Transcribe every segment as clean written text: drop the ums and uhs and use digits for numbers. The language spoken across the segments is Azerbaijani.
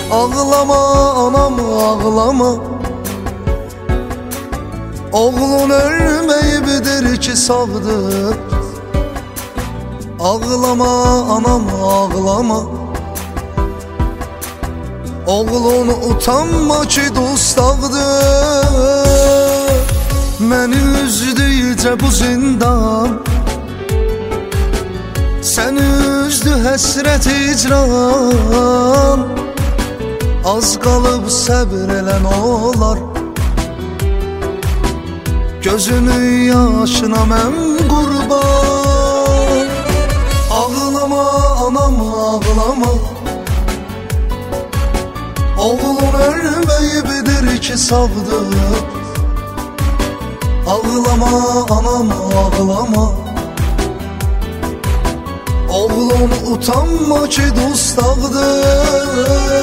Ağlama anam ağlama, oğlun ölmeyibdir ki sağdır. Ağlama anam ağlama, oğlun utanma ki dostağdır. Məni üzdüycə bu zindan, səni üzdü həsrət icran. Az qalıb səbr elən olar, gözünün yaşına mən qurban. Ağlama anam ağlama, oğlun ölmeyibdir ki sağdır. Ağlama anam ağlama, oğlun utanma ki dostağdır.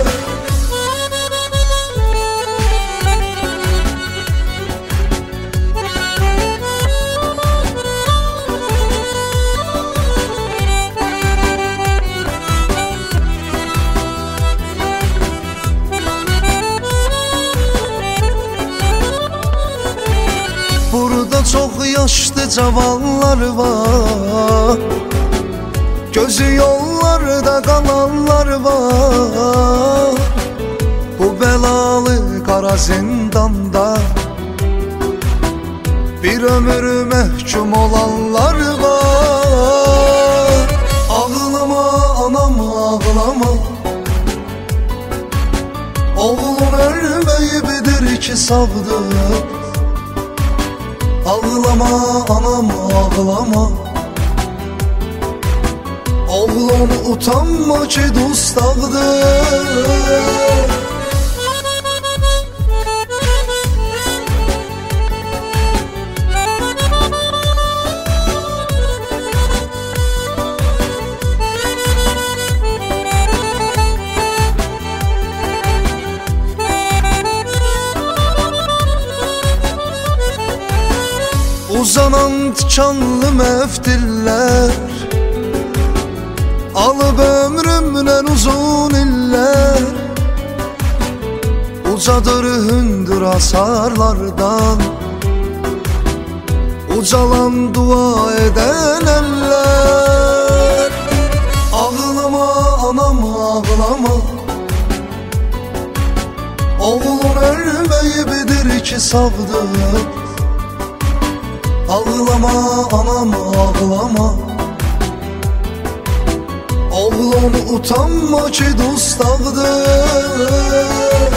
Burada çox yaşlı cavanlar var, gözü yollarda qalanlar var. Bu bəlalı qara zindanda bir ömür məhkum olanlar var. Ağlama anam ağlama, oğlun ölmeyibdir ki sağdır. Ağlama anam ağlama, oğlun utanma ki dostağdır. Uzanan tikanlı məftillər alıb ömrümdən uzun illər. Ucadır hündür asarlardan, ucalan dua edən əllər. Ağlama anam ağlama, oğlun ölmeyibdir ki sağdır. Ağlama anam ağlama, oğlun utanma ki dostağdır.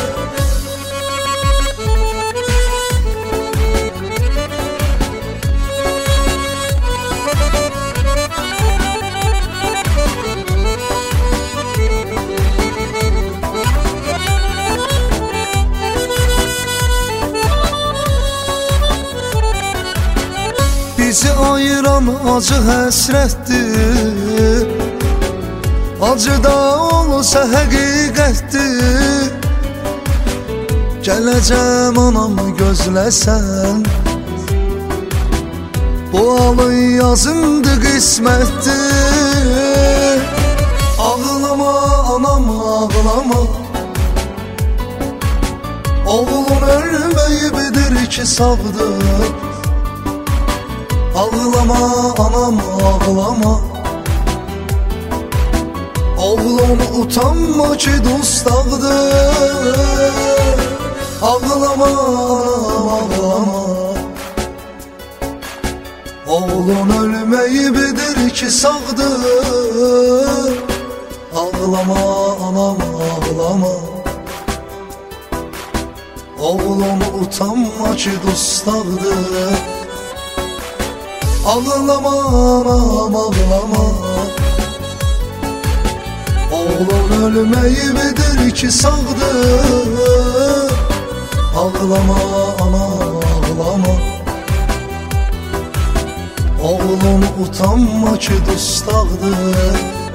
Bizi ayıran acı həsrətdir, acı da olsa həqiqətdir. Gələcəm anamı gözləsən, bu alın yazındı qismətdir. Ağlama anam ağlama, oğlun ölmeyibdir ki sağdır. Ağlama anam ağlama, oğlun utanma ki dostağdır. Ağlama anam ağlama, oğlun ölmeyibdir ki sağdır. Ağlama anam ağlama, oğlun utanma ki dostağdır. Ağlama anam ağlama, oğlun ölmeyibdir ki sağdır. Ağlama anam ağlama, oğlun utanma ki dostağdır.